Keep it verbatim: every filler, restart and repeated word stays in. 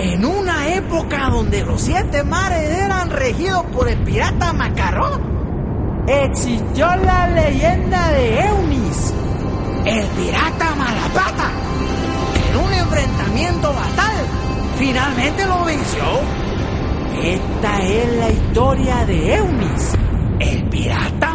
En una época donde los siete mares eran regidos por el pirata Macarrón, existió la leyenda de Eunis, el pirata Malapata, que en un enfrentamiento fatal finalmente lo venció. Esta es la historia de Eunis, el pirata